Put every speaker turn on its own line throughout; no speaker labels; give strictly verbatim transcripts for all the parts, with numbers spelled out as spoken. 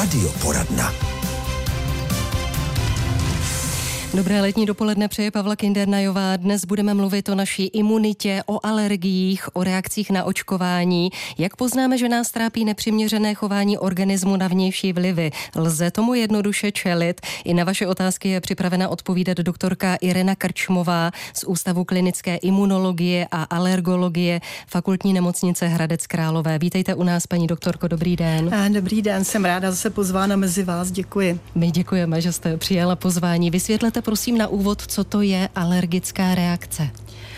Radioporadna.
Dobré letní dopoledne přeje Pavla Kindernajová. Dnes budeme mluvit o naší imunitě, o alergiích, o reakcích na očkování. Jak poznáme, že nás trápí nepřiměřené chování organismu na vnější vlivy? Lze tomu jednoduše čelit? I na vaše otázky je připravena odpovídat doktorka Irena Krčmová z Ústavu klinické imunologie a alergologie Fakultní nemocnice Hradec Králové. Vítejte u nás, paní doktorko, dobrý den.
Dobrý den, jsem ráda zase pozvána mezi vás, děkuji.
My děkujeme, že jste přijala pozvání. Vysvětlete prosím na úvod, co to je alergická reakce.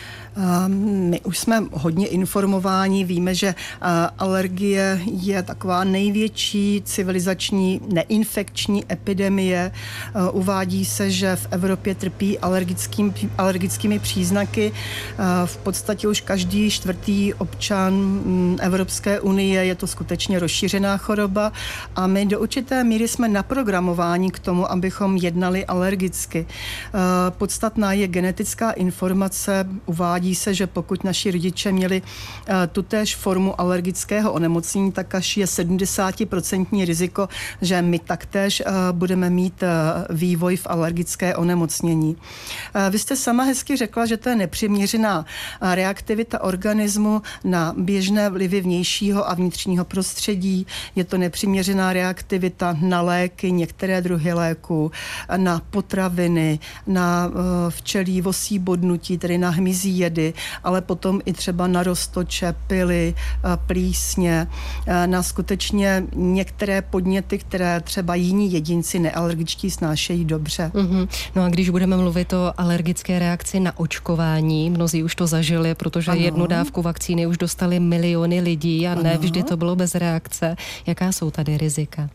My už jsme hodně informováni, víme, že alergie je taková největší civilizační neinfekční epidemie. Uvádí se, že v Evropě trpí alergickým, alergickými příznaky. V podstatě už každý čtvrtý občan Evropské unie, je to skutečně rozšířená choroba a my do určité míry jsme naprogramováni k tomu, abychom jednali alergicky. Podstatná je genetická informace, uvádí se, že pokud naši rodiče měli uh, tutéž formu alergického onemocnění, tak až je sedmdesát procent riziko, že my taktéž uh, budeme mít uh, vývoj v alergické onemocnění. Uh, vy jste sama hezky řekla, že to je nepřiměřená uh, reaktivita organismu na běžné vlivy vnějšího a vnitřního prostředí. Je to nepřiměřená reaktivita na léky, některé druhy léků, na potraviny, na uh, včelí vosí bodnutí, tedy na hmyzí jedy, ale potom i třeba na roztoče, pily, plísně, na skutečně některé podněty, které třeba jiní jedinci nealergičtí snášejí dobře.
Mm-hmm. No a když budeme mluvit o alergické reakci na očkování, mnozí už to zažili, protože ano. jednu dávku vakcíny už dostali miliony lidí a ne vždy to bylo bez reakce. Jaká jsou tady rizika?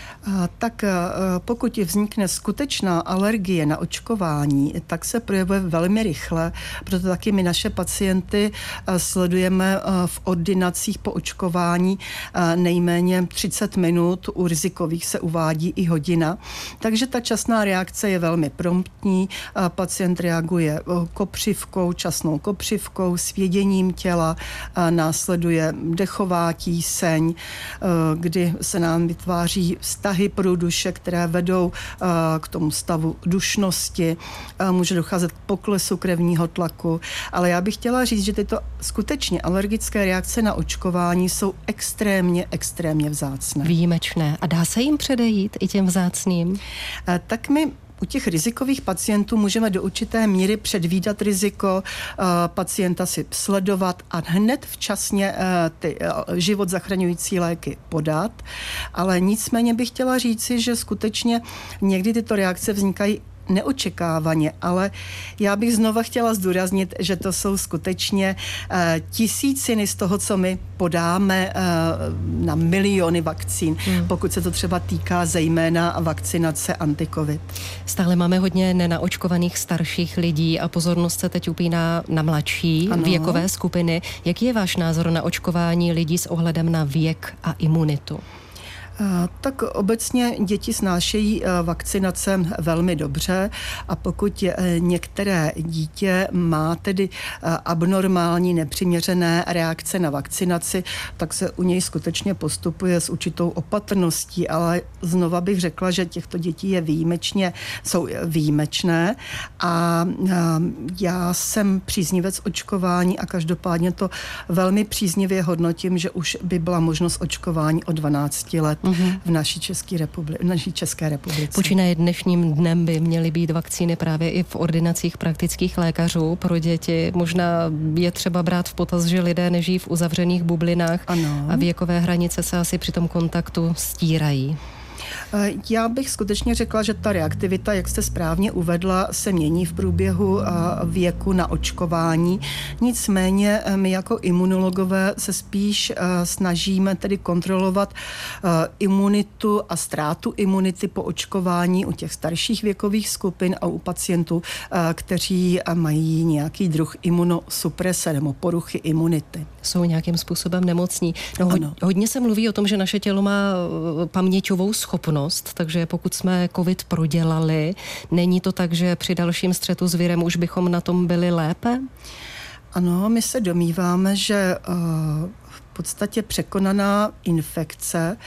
Tak pokud vznikne skutečná alergie na očkování, tak se projevuje velmi rychle, proto taky my naše pacienty sledujeme v ordinacích po očkování nejméně třicet minut, u rizikových se uvádí i hodina. Takže ta časná reakce je velmi promptní, pacient reaguje kopřivkou, časnou kopřivkou, svěděním těla, následuje dechová tíseň, kdy se nám vytváří vztahy průduše, které vedou uh, k tomu stavu dušnosti, uh, může docházet k poklesu krevního tlaku, ale já bych chtěla říct, že tyto skutečně alergické reakce na očkování jsou extrémně, extrémně vzácné.
Výjimečné. A dá se jim předejít i těm vzácným?
Uh, tak my u těch rizikových pacientů můžeme do určité míry předvídat riziko, pacienta si sledovat a hned včasně ty život zachraňující léky podat. Ale nicméně bych chtěla říci, že skutečně někdy tyto reakce vznikají neočekávaně, ale já bych znova chtěla zdůraznit, že to jsou skutečně uh, tisíciny z toho, co my podáme uh, na miliony vakcín, hmm. pokud se to třeba týká zejména vakcinace anti-covid.
Stále máme hodně nenaočkovaných starších lidí a pozornost se teď upíná na mladší ano. věkové skupiny. Jaký je váš názor na očkování lidí s ohledem na věk a imunitu?
Tak obecně děti snášejí vakcinace velmi dobře a pokud některé dítě má tedy abnormální, nepřiměřené reakce na vakcinaci, tak se u něj skutečně postupuje s určitou opatrností, ale znova bych řekla, že těchto dětí je výjimečně, jsou výjimečné a já jsem příznivec očkování a každopádně to velmi příznivě hodnotím, že už by byla možnost očkování od dvanácti let v naší České republice, v naší České republice.
Počínaje dnešním dnem by měly být vakcíny právě i v ordinacích praktických lékařů pro děti. Možná je třeba brát v potaz, že lidé nežijí v uzavřených bublinách ano. a věkové hranice se asi při tom kontaktu stírají.
Já bych skutečně řekla, že ta reaktivita, jak jste správně uvedla, se mění v průběhu věku na očkování. Nicméně my jako imunologové se spíš snažíme tedy kontrolovat imunitu a ztrátu imunity po očkování u těch starších věkových skupin a u pacientů, kteří mají nějaký druh imunosuprese nebo poruchy imunity.
Jsou nějakým způsobem nemocní. No, hodně se mluví o tom, že naše tělo má paměťovou schopnost, takže pokud jsme covid prodělali, není to tak, že při dalším střetu s virem už bychom na tom byli lépe?
Ano, my se domníváme, že uh, v podstatě překonaná infekce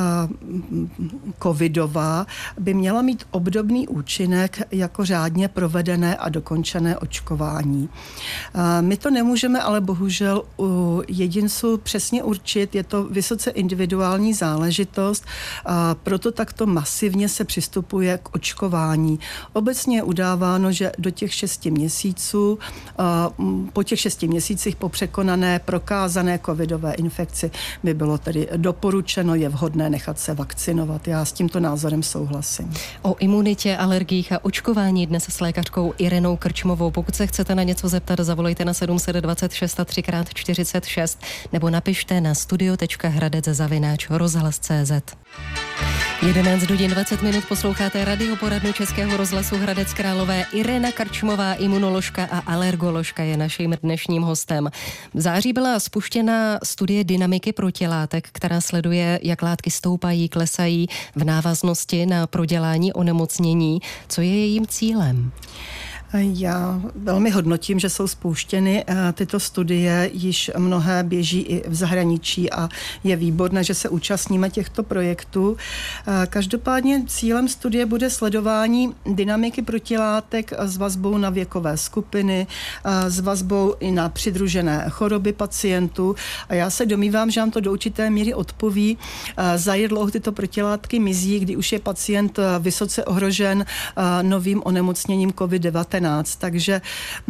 covidová by měla mít obdobný účinek jako řádně provedené a dokončené očkování. My to nemůžeme ale bohužel u jedinců přesně určit, je to vysoce individuální záležitost, a proto takto masivně se přistupuje k očkování. Obecně je udáváno, že do těch šesti měsíců, po těch šesti měsících po překonané prokázané covidové infekci by bylo tedy doporučeno, je vhodné nechat se vakcinovat. Já s tímto názorem souhlasím.
O imunitě, alergiích a očkování dnes s lékařkou Irenou Krčmovou. Pokud se chcete na něco zeptat, zavolejte na sedm set dvacet šest a tři krát čtyřicet šest nebo napište na studio tečka hradec zavináč rozhlas tečka cé zet. jedenáct hodin dvacet minut, posloucháte radioporadnu Českého rozhlasu Hradec Králové. Irena Krčmová, imunoložka a alergoložka, je naším dnešním hostem. V září byla spuštěna studie dynamiky protilátek, která sleduje, jak látky stoupají, klesají v návaznosti na prodělání onemocnění. Co je jejím cílem?
Já velmi hodnotím, že jsou spouštěny tyto studie, již mnohé běží i v zahraničí a je výborné, že se účastníme těchto projektů. Každopádně cílem studie bude sledování dynamiky protilátek s vazbou na věkové skupiny, s vazbou i na přidružené choroby pacientů a já se domnívám, že nám to do určité míry odpoví, za jak dlouho tyto protilátky mizí, kdy už je pacient vysoce ohrožen novým onemocněním covid devatenáct. Takže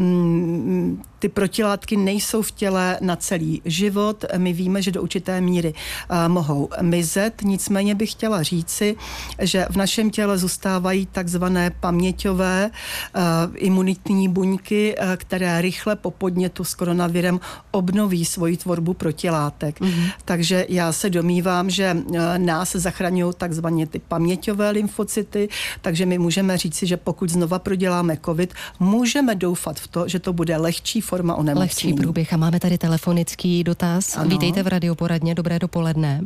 mm, ty protilátky nejsou v těle na celý život. My víme, že do určité míry uh, mohou mizet. Nicméně bych chtěla říci, že v našem těle zůstávají takzvané paměťové uh, imunitní buňky, uh, které rychle po podnětu s koronavirem obnoví svoji tvorbu protilátek. Mm-hmm. Takže já se domnívám, že uh, nás zachraňují takzvaně ty paměťové lymfocyty, takže my můžeme říci, že pokud znova proděláme covid, můžeme doufat v to, že to bude lehčí forma onemocnění.
Lehčí průběh. A máme tady telefonický dotaz. Ano. Vítejte v radioporadně. Dobré dopoledne.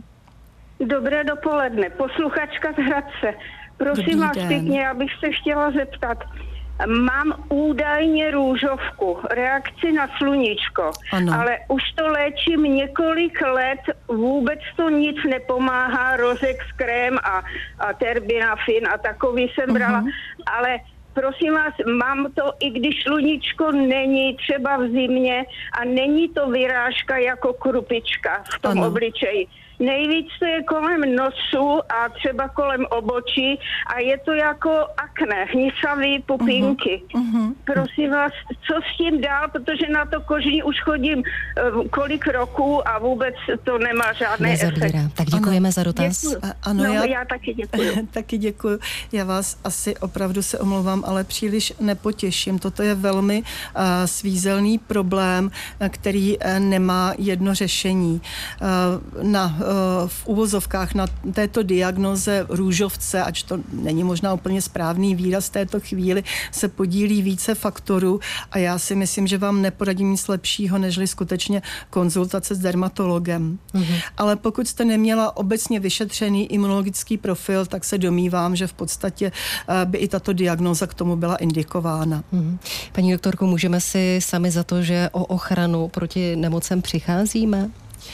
Dobré dopoledne. Posluchačka z Hradce. Prosím vás pěkně, já bych se chtěla zeptat. Mám údajně růžovku, reakci na sluníčko, ano. Ale už to léčím několik let, vůbec to nic nepomáhá, Rozex krém a, a Terbinafin a takový jsem brala, uh-huh. Ale prosím vás, mám to, i když sluníčko není třeba v zimě a není to vyrážka jako krupička v tom ano. obličeji. Nejvíc to je kolem nosu a třeba kolem obočí a je to jako akné, hnisavý pupínky. Uh-huh. Uh-huh. Prosím vás, co s tím dál, protože na to kožní už chodím uh, kolik roků a vůbec to nemá žádné efekt.
Tak děkujeme ano. za dotaz.
A, ano,
no,
já,
já taky děkuji.
taky děkuji. Já vás asi opravdu se omlouvám, ale příliš nepotěším. Toto je velmi uh, svízelný problém, který uh, nemá jedno řešení. Uh, na uh, v uvozovkách na této diagnoze růžovce, ač to není možná úplně správný výraz této chvíli, se podílí více faktorů a já si myslím, že vám neporadím nic lepšího, nežli skutečně konzultace s dermatologem. Mm-hmm. Ale pokud jste neměla obecně vyšetřený imunologický profil, tak se domnívám, že v podstatě by i tato diagnóza k tomu byla indikována.
Mm-hmm. Paní doktorko, můžeme si sami za to, že o ochranu proti nemocem přicházíme?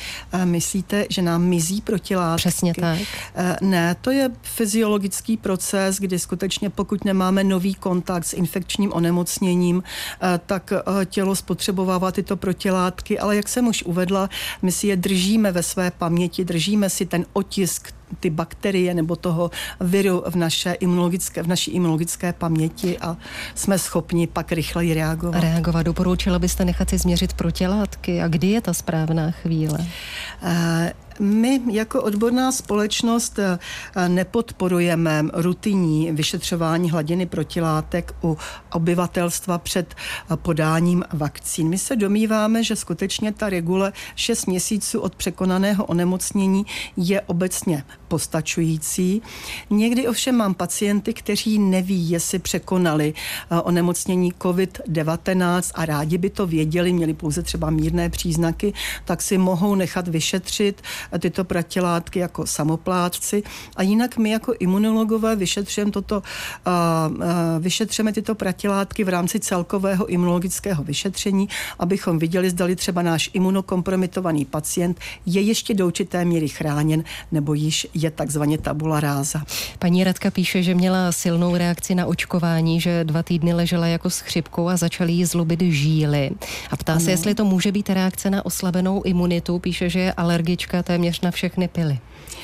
Myslíte, že nám mizí protilátky?
Přesně tak.
Ne, to je fyziologický proces, kdy skutečně pokud nemáme nový kontakt s infekčním onemocněním, tak tělo spotřebovává tyto protilátky, ale jak jsem už uvedla, my si je držíme ve své paměti, držíme si ten otisk ty bakterie nebo toho viru v, naše imunologické, v naší imunologické paměti a jsme schopni pak rychleji reagovat.
Reagovat. Doporučila byste nechat si změřit protilátky a kdy je ta správná chvíle?
Uh, My jako odborná společnost nepodporujeme rutinní vyšetřování hladiny protilátek u obyvatelstva před podáním vakcín. My se domníváme, že skutečně ta regule šest měsíců od překonaného onemocnění je obecně postačující. Někdy ovšem mám pacienty, kteří neví, jestli překonali onemocnění covid devatenáct a rádi by to věděli, měli pouze třeba mírné příznaky, tak si mohou nechat vyšetřit tyto protilátky jako samoplátci a jinak my jako imunologové vyšetřujeme toto, vyšetřujeme tyto protilátky v rámci celkového imunologického vyšetření, abychom viděli, zdali třeba náš imunokompromitovaný pacient je ještě do určité míry chráněn, nebo již je takzvaně tabula ráza.
Paní Radka píše, že měla silnou reakci na očkování, že dva týdny ležela jako s chřipkou a začaly jí zlobit žíly. A ptá ano. se, jestli to může být reakce na oslabenou imunitu. Píše, že je alergička téměř na všechny pily.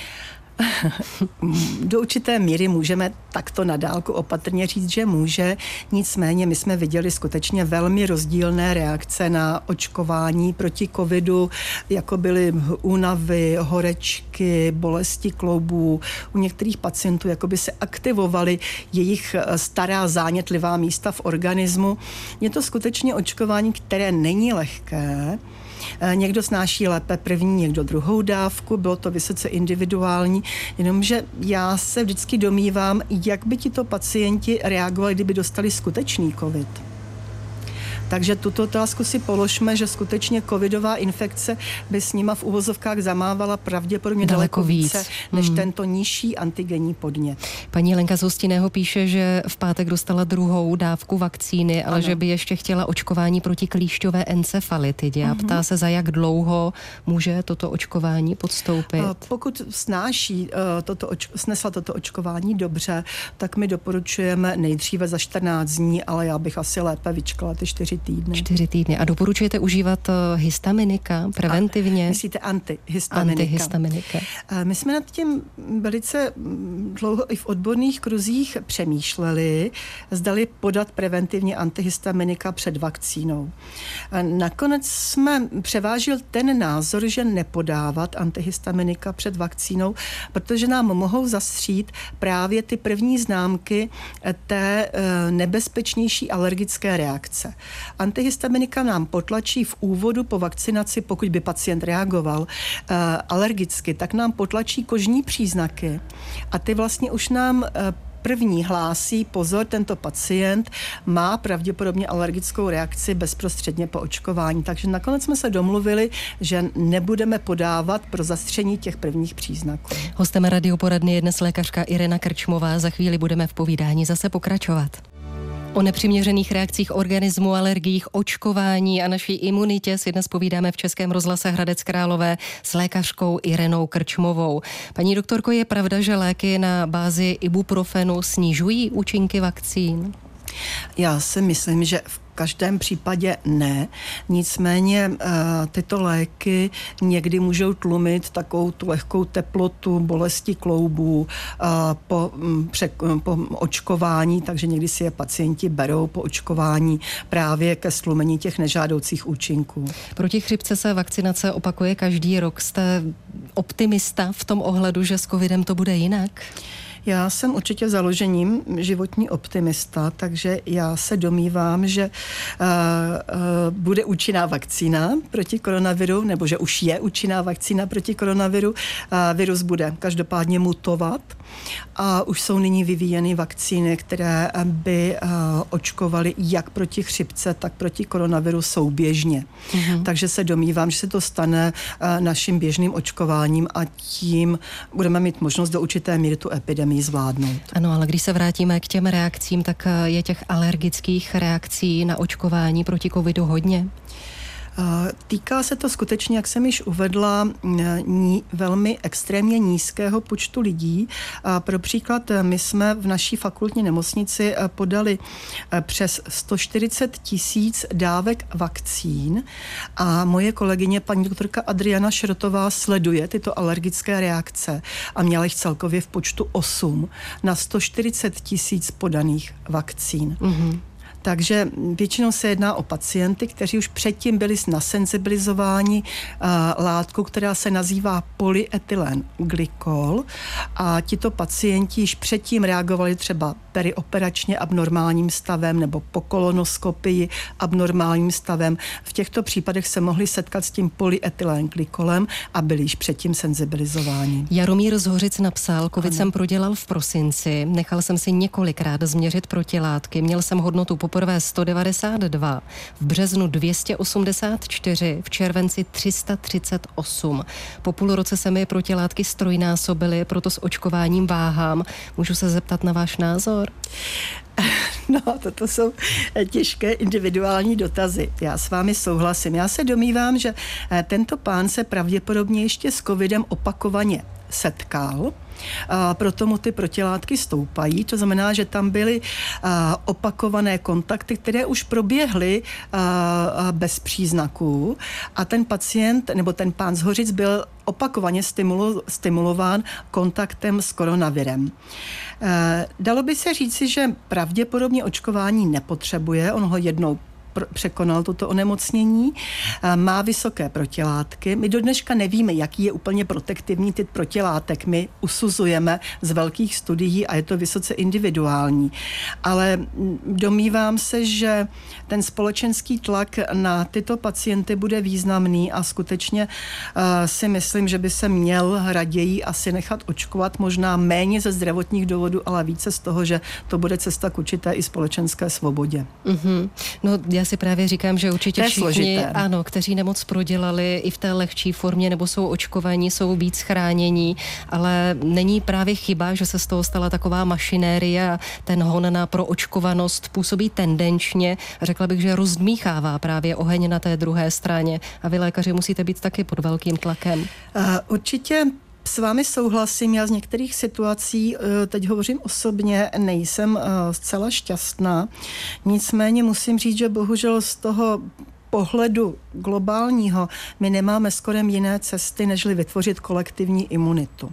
Do určité míry můžeme takto na dálku opatrně říct, že může. Nicméně my jsme viděli skutečně velmi rozdílné reakce na očkování proti covidu, jako byly únavy, horečky, bolesti kloubů. U některých pacientů jakoby se aktivovaly jejich stará zánětlivá místa v organismu. Je to skutečně očkování, které není lehké. Někdo snáší lépe první, někdo druhou dávku, bylo to vysoce individuální, jenomže já se vždycky domnívám, jak by tito pacienti reagovali, kdyby dostali skutečný covid. Takže tuto otázku si položme, že skutečně covidová infekce by s nima v uvozovkách zamávala pravděpodobně daleko, daleko více, víc. než hmm. tento nižší antigenní podnět.
Paní Lenka z Hostinného píše, že v pátek dostala druhou dávku vakcíny, ale ano. že by ještě chtěla očkování proti klíšťové encefalitidě. A ptá se, za jak dlouho může toto očkování podstoupit.
Pokud snáší toto, snesla toto očkování dobře, tak my doporučujeme nejdříve za čtrnáct dní, ale já bych asi lépe vyčkala ty čtyři týdny.
Čtyři týdny. A doporučujete užívat histaminika preventivně?
A myslíte antihistaminika?
Antihistaminika.
My jsme nad tím velice dlouho i v odborných kruzích přemýšleli, zdali podat preventivně antihistaminika před vakcínou. Nakonec jsme převážil ten názor, že nepodávat antihistaminika před vakcínou, protože nám mohou zastřít právě ty první známky té nebezpečnější alergické reakce. Antihistaminika nám potlačí v úvodu po vakcinaci, pokud by pacient reagoval uh, alergicky, tak nám potlačí kožní příznaky a ty vlastně už nám uh, první hlásí, pozor, tento pacient má pravděpodobně alergickou reakci bezprostředně po očkování. Takže nakonec jsme se domluvili, že nebudeme podávat pro zastření těch prvních příznaků.
Hostem radioporadny je dnes lékařka Irena Krčmová. Za chvíli budeme v povídání zase pokračovat. O nepřiměřených reakcích organismu, alergiích, očkování a naší imunitě si dnes povídáme v Českém rozhlase Hradec Králové s lékařkou Irenou Krčmovou. Paní doktorko, je pravda, že léky na bázi ibuprofenu snižují účinky vakcín?
Já si myslím, že v každém případě ne. Nicméně tyto léky někdy můžou tlumit takovou tu lehkou teplotu, bolesti kloubů po, po očkování, takže někdy si je pacienti berou po očkování právě ke stlumení těch nežádoucích účinků.
Proti chřipce se vakcinace opakuje každý rok. Jste optimista v tom ohledu, že s covidem to bude jinak?
Já jsem určitě založením životní optimista, takže já se domnívám, že uh, uh, bude účinná vakcína proti koronaviru, nebo že už je účinná vakcína proti koronaviru. Uh, virus bude každopádně mutovat a už jsou nyní vyvíjeny vakcíny, které by uh, očkovaly jak proti chřipce, tak proti koronaviru souběžně. Mm-hmm. Takže se domnívám, že se to stane uh, naším běžným očkováním a tím budeme mít možnost do určité míry tu epidemii zvládnout.
Ano, ale když se vrátíme k těm reakcím, tak je těch alergických reakcí na očkování proti covidu hodně?
Týká se to skutečně, jak jsem již uvedla, ní, velmi extrémně nízkého počtu lidí. Pro příklad, my jsme v naší fakultní nemocnici podali přes sto čtyřicet tisíc dávek vakcín a moje kolegyně, paní doktorka Adriana Šrotová, sleduje tyto alergické reakce a měla jich celkově v počtu osm na sto čtyřicet tisíc podaných vakcín. Mm-hmm. Takže většinou se jedná o pacienty, kteří už předtím byli nasenzibilizováni uh, látkou, která se nazývá polyetylen glykol a tito pacienti již předtím reagovali třeba perioperačně abnormálním stavem nebo po kolonoskopii abnormálním stavem. V těchto případech se mohli setkat s tím polyetylenglykolem a byli již předtím senzibilizováni.
Jaromír z Hořic napsal, covid ano. jsem prodělal v prosinci, nechal jsem si několikrát změřit protilátky, měl jsem hodnotu poprvé sto devadesát dva, v březnu dvě stě osmdesát čtyři, v červenci tři sta třicet osm. Po půl roce se mi protilátky strojnásobily, proto s očkováním váhám. Můžu se zeptat na váš názor?
No, toto jsou těžké individuální dotazy. Já s vámi souhlasím. Já se domnívám, že tento pán se pravděpodobně ještě s covidem opakovaně setkal, a proto mu ty protilátky stoupají. To znamená, že tam byly a, opakované kontakty, které už proběhly a, a bez příznaků a ten pacient nebo ten pán z Hořic byl opakovaně stimulo, stimulován kontaktem s koronavirem. E, dalo by se říci, že pravděpodobně očkování nepotřebuje, on ho jednou překonal toto onemocnění, má vysoké protilátky. My do dneška nevíme, jaký je úplně protektivní typ protilátek. My usuzujeme z velkých studií a je to vysoce individuální. Ale domnívám se, že ten společenský tlak na tyto pacienty bude významný a skutečně uh, si myslím, že by se měl raději asi nechat očkovat, možná méně ze zdravotních důvodů, ale více z toho, že to bude cesta k určité i společenské svobodě.
Mm-hmm. No, já si právě říkám, že určitě všichni,
složité.
ano, kteří nemoc prodělali i v té lehčí formě nebo jsou očkovaní, jsou víc chránění, ale není právě chyba, že se z toho stala taková mašinérie a ten hon na proočkovanost působí tendenčně. Řekla bych, že rozdmíchává právě oheň na té druhé straně a vy lékaři musíte být taky pod velkým tlakem.
Uh, určitě s vámi souhlasím, já z některých situací, teď hovořím osobně, nejsem zcela šťastná. Nicméně musím říct, že bohužel z toho pohledu globálního my nemáme skoro jiné cesty, nežli vytvořit kolektivní imunitu.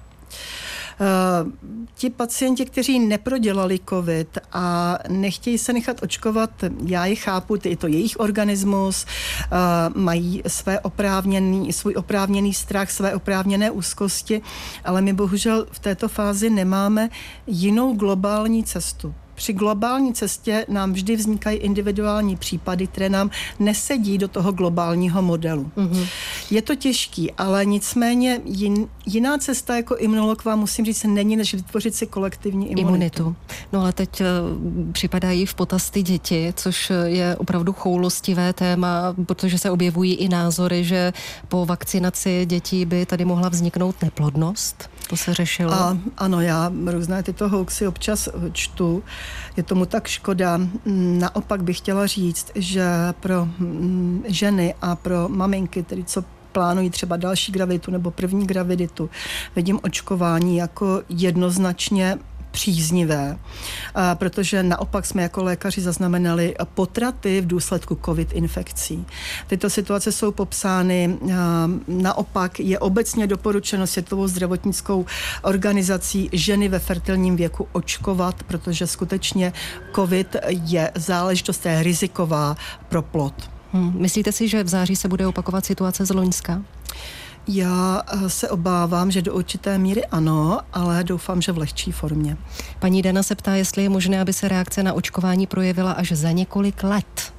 Uh, ti pacienti, kteří neprodělali covid a nechtějí se nechat očkovat, já je chápu, je to jejich organismus, uh, mají své oprávněný, svůj oprávněný strach, své oprávněné úzkosti, ale my bohužel v této fázi nemáme jinou globální cestu. Při globální cestě nám vždy vznikají individuální případy, které nám nesedí do toho globálního modelu. Mm-hmm. Je to těžký, ale nicméně jin, jiná cesta jako imunolog vám musím říct, není, než vytvořit si kolektivní imunitu. imunitu.
No ale teď uh, připadají v potaz ty děti, což je opravdu choulostivé téma, protože se objevují i názory, že po vakcinaci dětí by tady mohla vzniknout neplodnost. To se řešilo.
A, ano, já různé tyto hoaxy občas čtu. Je tomu tak škoda. Naopak bych chtěla říct, že pro ženy a pro maminky, tedy co plánují třeba další graviditu nebo první graviditu, vidím očkování jako jednoznačně příznivé, protože naopak jsme jako lékaři zaznamenali potraty v důsledku covid infekcí. Tyto situace jsou popsány, naopak je obecně doporučeno Světovou zdravotnickou organizací ženy ve fertilním věku očkovat, protože skutečně covid je záležitost, je riziková pro plod.
Hmm. Myslíte si, že v září se bude opakovat situace z loňska?
Já se obávám, že do určité míry ano, ale doufám, že v lehčí formě.
Paní Dana se ptá, jestli je možné, aby se reakce na očkování projevila až za několik let.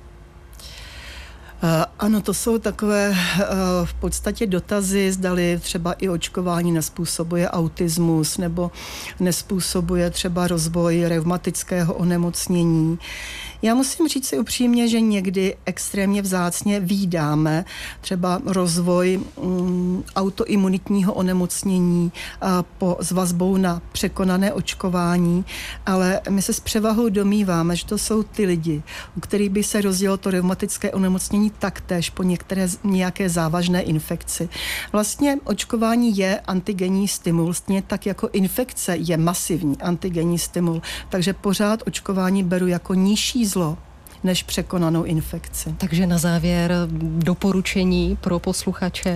Uh, ano, to jsou takové uh, v podstatě dotazy, zdali třeba i očkování nespůsobuje autismus nebo nespůsobuje třeba rozvoj reumatického onemocnění. Já musím říct si upřímně, že někdy extrémně vzácně vídáme třeba rozvoj um, autoimunitního onemocnění uh, po s vazbou na překonané očkování, ale my se s převahou domníváme, že to jsou ty lidi, u kterých by se rozjelo to reumatické onemocnění taktéž po některé nějaké závažné infekci. Vlastně očkování je antigenní stimul, stejně tak jako infekce je masivní antigenní stimul, takže pořád očkování beru jako nižší zlo než překonanou infekci.
Takže na závěr doporučení pro posluchače?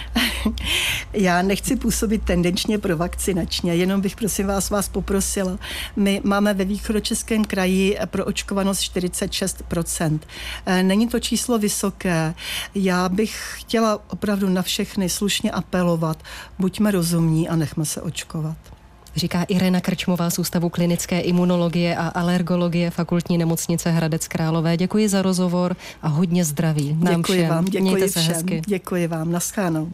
Já nechci působit tendenčně pro vakcinačně, jenom bych prosím vás vás poprosila. My máme ve Východočeském kraji proočkovanost čtyřicet šest procent. Není to číslo vysoké. Já bych chtěla opravdu na všechny slušně apelovat. Buďme rozumní a nechme se očkovat.
Říká Irena Krčmová z Ústavu klinické imunologie a alergologie Fakultní nemocnice Hradec Králové. Děkuji za rozhovor a hodně zdraví nám
děkuji
všem.
Vám, děkuji
Mějte se
všem.
hezky.
Děkuji vám, naschledanou.